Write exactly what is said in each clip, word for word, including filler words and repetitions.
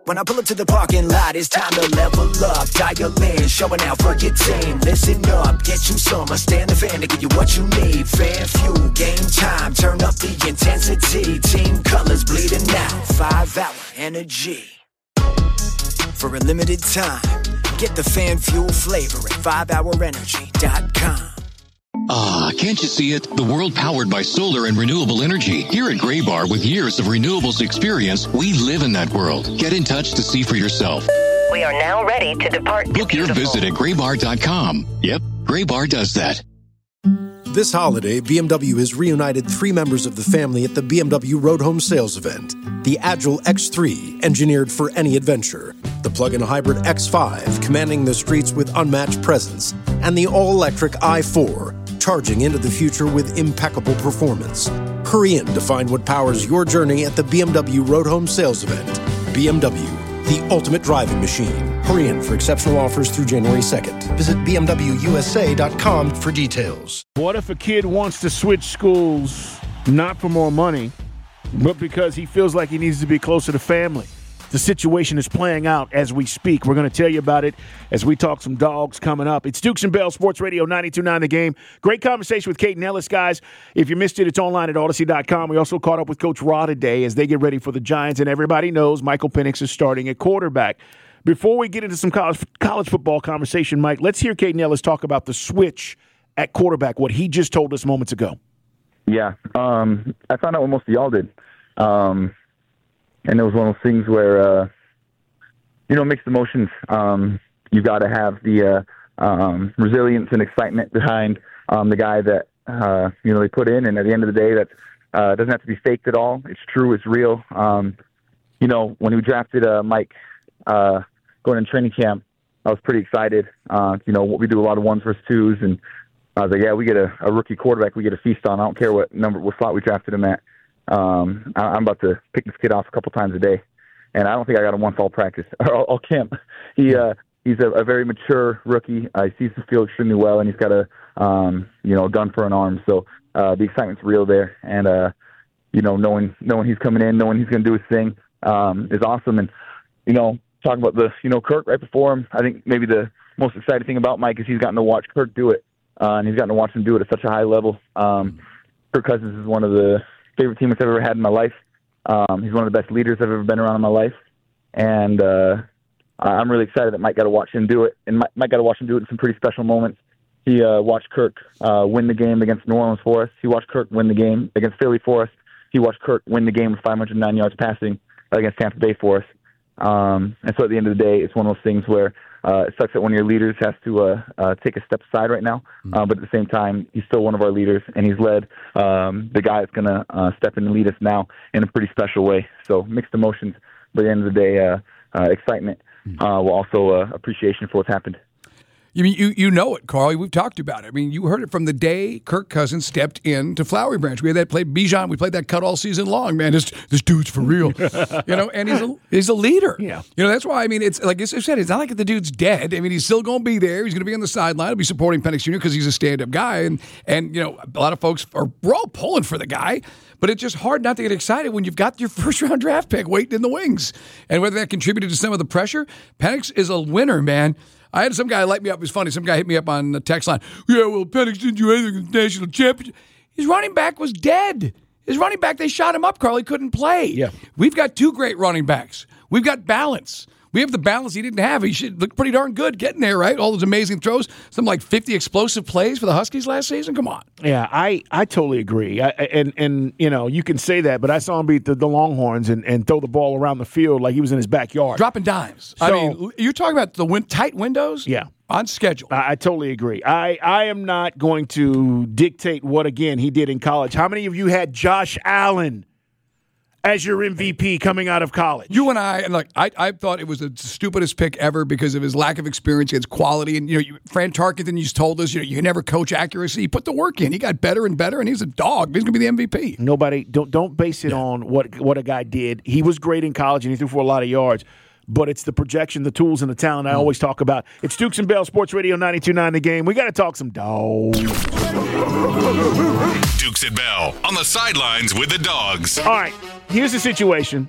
When I pull up to the parking lot, it's time to level up. Dial in, showing out for your team. Listen up, get you some. I stand the fan to give you what you need. Fan fuel, game time, turn up the intensity. Team colors bleeding out, five hour energy. For a limited time, get the fan fuel flavor at five hour energy dot com. Ah, can't you see it? The world powered by solar and renewable energy. Here at Graybar, with years of renewables experience, we live in that world. Get in touch to see for yourself. We are now ready to depart. Book your visit at graybar dot com. Yep, Graybar does that. This holiday, B M W has reunited three members of the family at the B M W Road Home Sales Event. The Agile X three, engineered for any adventure. The plug-in hybrid X five, commanding the streets with unmatched presence. And the all-electric i four, charging into the future with impeccable performance. Hurry in to find what powers your journey at the B M W Road Home Sales Event. B M W, the ultimate driving machine. Hurry in for exceptional offers through January second. Visit b m w u s a dot com for details. What if a kid wants to switch schools, not for more money, but because he feels like he needs to be closer to family? The situation is playing out as we speak. We're going to tell you about it as we talk some dogs coming up. It's Dukes and Bell, Sports Radio ninety-two point nine The Game. Great conversation with Kate Ellis, guys. If you missed it, it's online at Odyssey dot com. We also caught up with Coach Raw today as they get ready for the Giants, and everybody knows Michael Penix is starting at quarterback. Before we get into some college, college football conversation, Mike, let's hear Kate Ellis talk about the switch at quarterback, what he just told us moments ago. Yeah, um, I found out what most of y'all did. Um And it was one of those things where, uh, you know, mixed emotions. Um, you got to have the uh, um, resilience and excitement behind um, the guy that, uh, you know, they put in. And at the end of the day, that uh, doesn't have to be faked at all. It's true. It's real. Um, you know, when we drafted uh, Mike uh, going in training camp, I was pretty excited. Uh, you know, we do a lot of ones versus twos. And I was like, yeah, we get a, a rookie quarterback we get a feast on. I don't care what number, what slot we drafted him at. Um, I, I'm about to pick this kid off a couple times a day, and I don't think I got him once all practice or all, all camp. He uh, he's a, a very mature rookie. Uh, he sees the field extremely well, and he's got a um, you know a gun for an arm. So uh, the excitement's real there, and uh, you know knowing knowing he's coming in, knowing he's going to do his thing um, is awesome. And you know talking about the you know Kirk right before him, I think maybe the most exciting thing about Mike is he's gotten to watch Kirk do it, uh, and he's gotten to watch him do it at such a high level. Um, Kirk Cousins is one of the favorite teammates I've ever had in my life. Um, he's one of the best leaders I've ever been around in my life. And uh, I'm really excited that Mike got to watch him do it. And Mike, Mike got to watch him do it in some pretty special moments. He uh, watched Kirk uh, win the game against New Orleans for us. He watched Kirk win the game against Philly for us. He watched Kirk win the game with five hundred nine yards passing against Tampa Bay for us. Um, and so at the end of the day, it's one of those things where uh, it sucks that one of your leaders has to uh, uh, take a step aside right now. Uh, but at the same time, he's still one of our leaders, and he's led um, the guy that's going to uh, step in and lead us now in a pretty special way. So mixed emotions, but at the end of the day, uh, uh, excitement, uh, while also uh, appreciation for what's happened. You mean you you know it, Carl. We've talked about it. I mean, you heard it from the day Kirk Cousins stepped into Flowery Branch. We had that play Bijan. We played that cut all season long. Man, this this dude's for real. You know, and he's a he's a leader. Yeah. You know, that's why. I mean, it's like I said. It's not like the dude's dead. I mean, he's still going to be there. He's going to be on the sideline. He'll be supporting Penix Junior because he's a stand-up guy. And and you know, a lot of folks are we're all pulling for the guy. But it's just hard not to get excited when you've got your first-round draft pick waiting in the wings. And whether that contributed to some of the pressure, Penix is a winner, man. I had some guy light me up. It was funny. Some guy hit me up on the text line. Yeah, well, Penix didn't do anything in the national championship. His running back was dead. His running back, they shot him up, Carl. He couldn't play. Yeah. We've got two great running backs. We've got balance. We have the balance he didn't have. He should look pretty darn good getting there, right? All those amazing throws. Something like fifty explosive plays for the Huskies last season. Come on. Yeah, I, I totally agree. I, and, and, you know, you can say that, but I saw him beat the, the Longhorns and, and throw the ball around the field like he was in his backyard. Dropping dimes. So, I mean, you're talking about the win- tight windows? Yeah. On schedule. I, I totally agree. I, I am not going to dictate what, again, he did in college. How many of you had Josh Allen as your M V P coming out of college? You and I, and like I, I thought it was the stupidest pick ever because of his lack of experience against quality. And you know, you, Fran Tarkenton used told us, you know, you can never coach accuracy. He put the work in. He got better and better, and he's a dog. He's going to be the M V P. Nobody, don't don't base it yeah. on what what a guy did. He was great in college, and he threw for a lot of yards. But it's the projection, the tools, and the talent I mm. always talk about. It's Dukes and Bell, Sports Radio ninety-two point nine The Game. We got to talk some dogs. Dukes and Bell on the sidelines with the dogs. All right, here's the situation.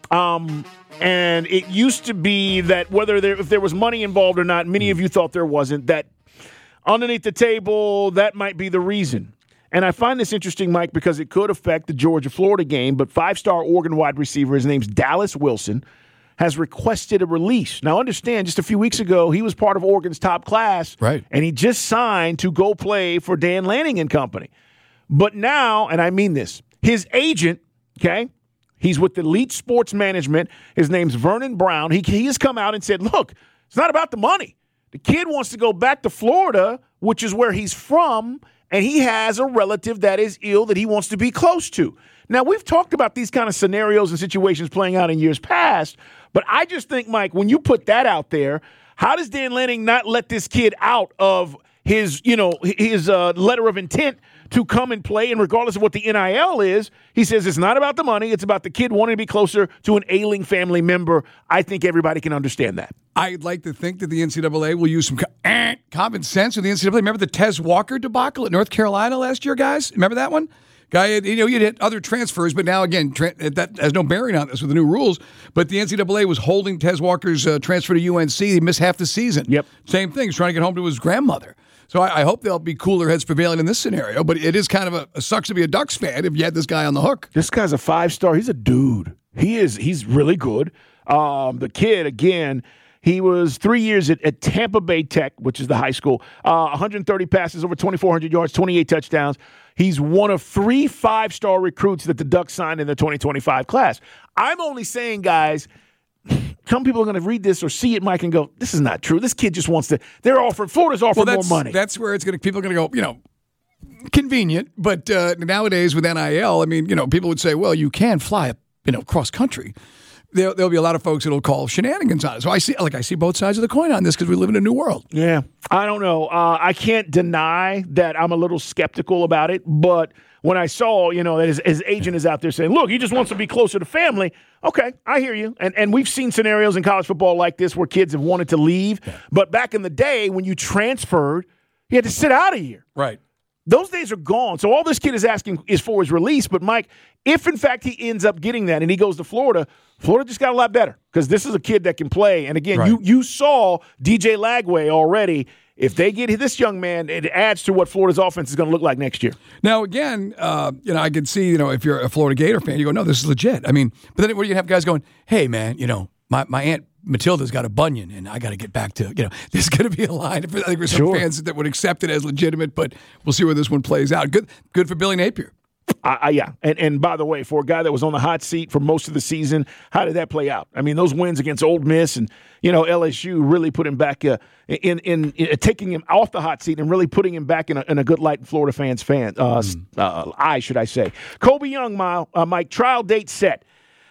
Um, and it used to be that whether there, if there was money involved or not, many of you thought there wasn't, that underneath the table, that might be the reason. And I find this interesting, Mike, because it could affect the Georgia-Florida game, but five-star Oregon wide receiver, his name's Dallas Wilson, has requested a release. Now, understand, just a few weeks ago, he was part of Oregon's top class, right? And he just signed to go play for Dan Lanning and company. But now, and I mean this, his agent, okay, he's with Elite Sports Management. His name's Vernon Brown. He, he has come out and said, look, it's not about the money. The kid wants to go back to Florida, which is where he's from, and he has a relative that is ill that he wants to be close to. Now, we've talked about these kind of scenarios and situations playing out in years past, but I just think, Mike, when you put that out there, how does Dan Lanning not let this kid out of his, you know, his uh, letter of intent to come and play? And regardless of what the N I L is, he says it's not about the money. It's about the kid wanting to be closer to an ailing family member. I think everybody can understand that. I'd like to think that the N C double A will use some co- eh, common sense with the N C double A. Remember the Tez Walker debacle at North Carolina last year, guys? Remember that one? Guy, had, you know, you had other transfers, but now, again, tra- that has no bearing on this with the new rules. But the N C double A was holding Tez Walker's uh, transfer to U N C. He missed half the season. Yep. Same thing. He's trying to get home to his grandmother. So I, I hope there'll be cooler heads prevailing in this scenario. But it is kind of a, a sucks to be a Ducks fan if you had this guy on the hook. This guy's a five-star. He's a dude. He is. He's really good. Um, the kid, again, he was three years at, at Tampa Bay Tech, which is the high school. Uh, one hundred thirty passes, over twenty-four hundred yards, twenty-eight touchdowns. He's one of three five-star recruits that the Ducks signed in the twenty twenty-five class. I'm only saying, guys, some people are going to read this or see it, Mike, and go, this is not true. This kid just wants to – they're offering – Florida's offering well, more money. That's where it's going to – people are going to go, you know, convenient. But uh, nowadays with N I L, I mean, you know, people would say, well, you can fly, you know, cross-country. There, there'll be a lot of folks that'll call shenanigans on it. So I see, like, I see both sides of the coin on this because we live in a new world. Yeah, I don't know. Uh, I can't deny that I'm a little skeptical about it, but when I saw, you know, that his, his agent is out there saying, look, he just wants to be closer to family. Okay, I hear you. And and we've seen scenarios in college football like this where kids have wanted to leave. Yeah. But back in the day when you transferred, you had to sit out a year. Right. Those days are gone. So all this kid is asking is for his release. But, Mike, if, in fact, he ends up getting that and he goes to Florida, Florida just got a lot better because this is a kid that can play. And, again, right. you you saw D J Lagway already. If they get this young man, it adds to what Florida's offense is going to look like next year. Now, again, uh, you know, I can see, you know, if you're a Florida Gator fan, you go, no, this is legit. I mean, but then where you have guys going, hey, man, you know, my, my Aunt Matilda's got a bunion, and I got to get back to, you know, there's going to be a line. I think there's some sure. fans that would accept it as legitimate, but we'll see where this one plays out. Good good for Billy Napier. Uh, uh, yeah, and and by the way, for a guy that was on the hot seat for most of the season, how did that play out? I mean, those wins against Ole Miss and, you know, L S U really put him back uh, in, in in taking him off the hot seat and really putting him back in a, in a good light in Florida fans' fan uh, mm. uh, eye, should I say? Kobe Young, my, uh, Mike, trial date set.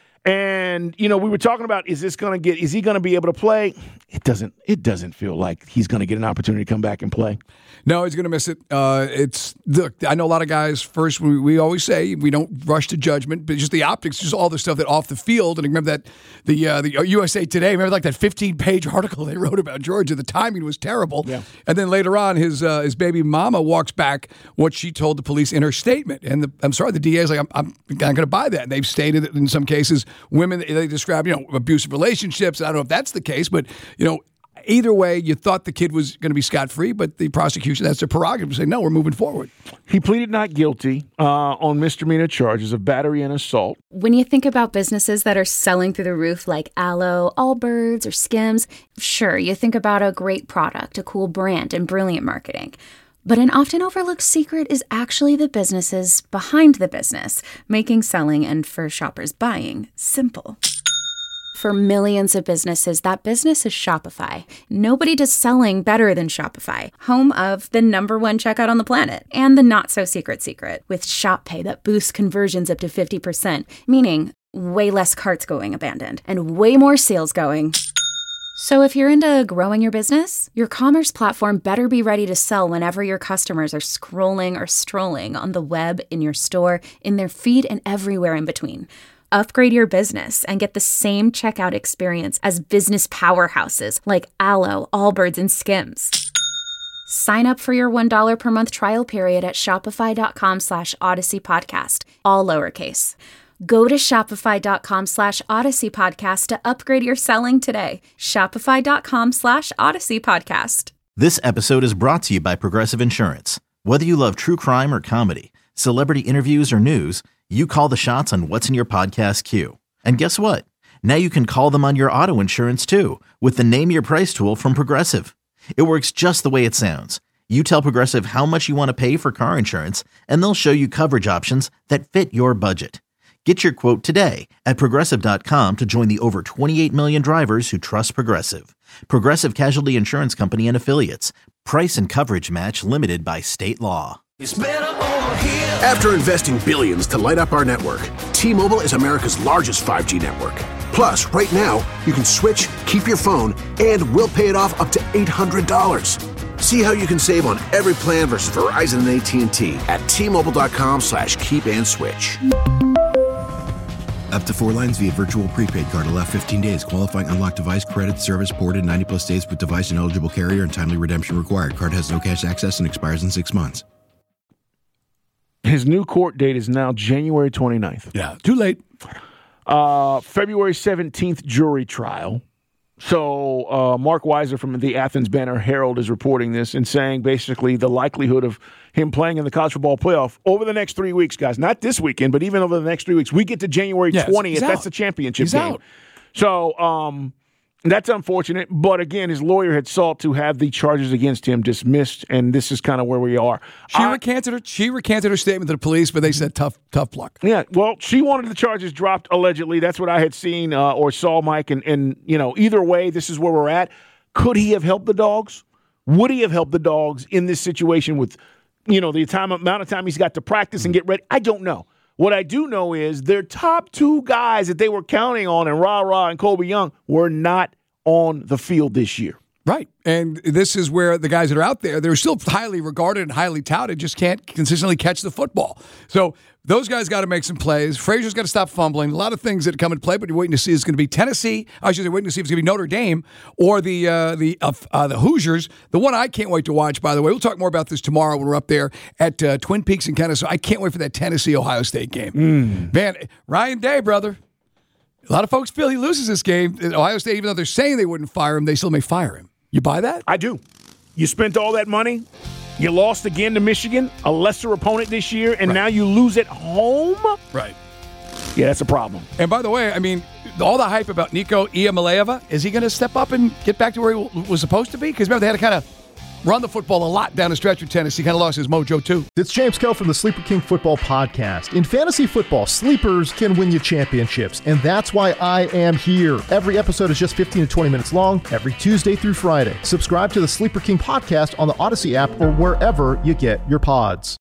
And, you know, we were talking about, is this going to get, is he going to be able to play? It doesn't, it doesn't feel like he's going to get an opportunity to come back and play. No, he's going to miss it. Uh, it's, look, I know a lot of guys, first, we, we always say we don't rush to judgment, but just the optics, just all the stuff that off the field. And I remember that the uh, the U S A Today, remember like that fifteen-page article they wrote about Georgia? The timing was terrible. Yeah. And then later on, his uh, his baby mama walks back what she told the police in her statement. And the, I'm sorry, the D A is like, I'm, I'm not going to buy that. And they've stated that in some cases, women, they describe, you know, abusive relationships. I don't know if that's the case, but, you know, either way, you thought the kid was going to be scot-free, but the prosecution, that's their prerogative to say, no, we're moving forward. He pleaded not guilty uh, on misdemeanor charges of battery and assault. When you think about businesses that are selling through the roof like Aloe, Allbirds, or Skims, sure, you think about a great product, a cool brand, and brilliant marketing. But an often overlooked secret is actually the businesses behind the business, making selling and, for shoppers, buying simple. For millions of businesses, that business is Shopify. Nobody does selling better than Shopify, home of the number one checkout on the planet, and the not-so-secret secret, with Shop Pay that boosts conversions up to fifty percent, meaning way less carts going abandoned, and way more sales going. So if you're into growing your business, your commerce platform better be ready to sell whenever your customers are scrolling or strolling on the web, in your store, in their feed, and everywhere in between. Upgrade your business and get the same checkout experience as business powerhouses like Aloe, Allbirds, and Skims. Sign up for your one dollar per month trial period at shopify.com slash Odyssey Podcast, all lowercase. Go to shopify.com slash Odyssey Podcast to upgrade your selling today. Shopify.com slash Odyssey Podcast. This episode is brought to you by Progressive Insurance. Whether you love true crime or comedy, celebrity interviews or news, you call the shots on what's in your podcast queue. And guess what? Now you can call them on your auto insurance too with the Name Your Price tool from Progressive. It works just the way it sounds. You tell Progressive how much you want to pay for car insurance, and they'll show you coverage options that fit your budget. Get your quote today at Progressive dot com to join the over twenty-eight million drivers who trust Progressive. Progressive Casualty Insurance Company and Affiliates. Price and coverage match limited by state law. After investing billions to light up our network, T-Mobile is America's largest five G network. Plus, right now, you can switch, keep your phone, and we'll pay it off up to eight hundred dollars. See how you can save on every plan versus Verizon and A T and T at T-Mobile.com slash keep and switch. Up to four lines via virtual prepaid card. Allow fifteen days. Qualifying unlocked device credit service ported ninety plus days with device and eligible carrier and timely redemption required. Card has no cash access and expires in six months. His new court date is now January twenty-ninth. Yeah, too late. Uh, February seventeenth jury trial. So uh, Mark Weiser from the Athens Banner-Herald is reporting this and saying basically the likelihood of him playing in the college football playoff over the next three weeks, guys. Not this weekend, but even over the next three weeks. We get to January twentieth. That's the championship he's game. Out. So um, that's unfortunate. But again, his lawyer had sought to have the charges against him dismissed, and this is kind of where we are. She I, recanted her. She recanted her statement to the police, but they said tough, tough luck. Yeah, well, she wanted the charges dropped allegedly. That's what I had seen uh, or saw, Mike. And, and you know, either way, this is where we're at. Could he have helped the dogs? Would he have helped the dogs in this situation with, you know, the time amount of time he's got to practice and get ready? I don't know. What I do know is their top two guys that they were counting on, and Ra Ra and Colby Young, were not on the field this year. Right. And this is where the guys that are out there, they're still highly regarded and highly touted, just can't consistently catch the football. So those guys got to make some plays. Frazier's got to stop fumbling. A lot of things that come into play, but you're waiting to see is going to be Tennessee. I should say waiting to see if it's going to be Notre Dame or the uh, the uh, uh, the Hoosiers. The one I can't wait to watch, by the way. We'll talk more about this tomorrow when we're up there at uh, Twin Peaks in Kennesaw. I can't wait for that Tennessee-Ohio State game. Mm. Man, Ryan Day, brother. A lot of folks feel he loses this game. Ohio State, even though they're saying they wouldn't fire him, they still may fire him. You buy that? I do. You spent all that money. You lost again to Michigan, a lesser opponent this year, and right. now you lose at home? Right. Yeah, that's a problem. And by the way, I mean, all the hype about Nico Iamaleava, is he going to step up and get back to where he was supposed to be? Because remember, they had to kind of run the football a lot down the stretch with Tennessee. Kind of lost his mojo, too. It's James Kell from the Sleeper King Football Podcast. In fantasy football, sleepers can win you championships, and that's why I am here. Every episode is just fifteen to twenty minutes long, every Tuesday through Friday. Subscribe to the Sleeper King Podcast on the Odyssey app or wherever you get your pods.